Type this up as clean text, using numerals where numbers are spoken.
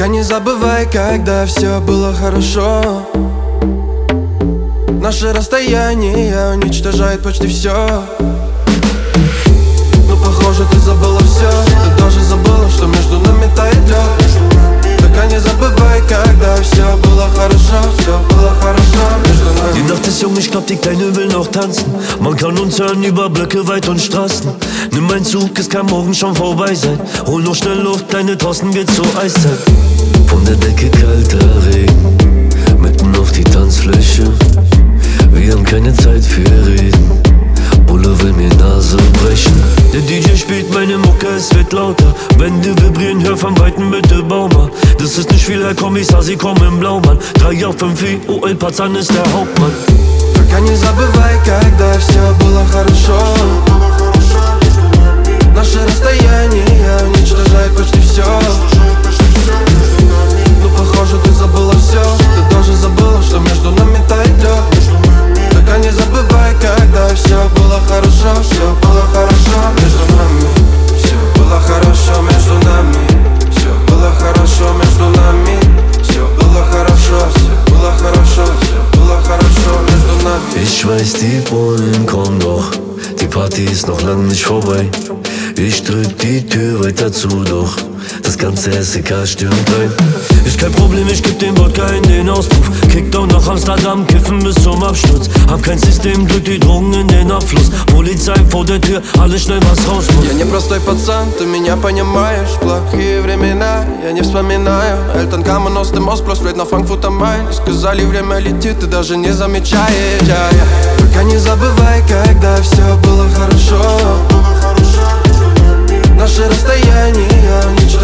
Только не забывай, когда все было хорошо. Наше расстояние уничтожает почти все. Ну похоже, ты забыла все. Ты даже забыла, что между нами тает лед. Только не забывай, когда все было хорошо. Все было хорошо между нами. Die Nacht ist jung, ich glaub die Kleine will noch tanzen. Man kann uns hören über Blöcke, weit und Straßen. Nimm mein Zug, es kann morgen schon vorbei sein. Hol noch schnell Luft, kleine Thorsten geht zur Eiszeit. Von der Decke kalter Regen, mitten auf die Tanzfläche. Wir haben keine Zeit für Reden. Bulle will mir Nase brechen. Der DJ spielt meine Mucke, es wird lauter. Wände vibrieren, hör von Weitem bitte bau mal. Das ist nicht viel, Herr Kommissar, Sie kommen im Blaumann. 3 auf 5 wie OL Pazan ist der Hauptmann. Только не забывай, когда все было хорошо. Наше расстояние уничтожает почти все. Ну похоже, ты забыла все. Ты тоже забыла, что между нами тает лед. Только не забывай, когда все было хорошо. Все было хорошо между нами. Все было хорошо между нами. Все было хорошо между nami. Все было хорошо, все было хорошо, все было хорошо между nami. Ich weiß, die Bullen kommen doch. Die Party ist noch lang nicht vorbei. Ich drück die Tür weiter zu, doch das ganze SEK stürmt ein. Ist kein Problem, ich geb dem Wodka in den Auspuff. Kickdown nach Amsterdam, kiffen bis zum Absturz. Hab kein System, drück die Drogen in den Abfluss. Polizei vor der Tür, alles schnell was raus muss. Я не простой пацан, ты меня понимаешь. Плохие времена, я не вспоминаю. Эльтон Камен aus dem Ostblock, straight на Frankfurt am Main. Сказали, время летит, ты даже не замечаешь. Только не забывай, когда все было хорошо. Наше расстояние уничтожает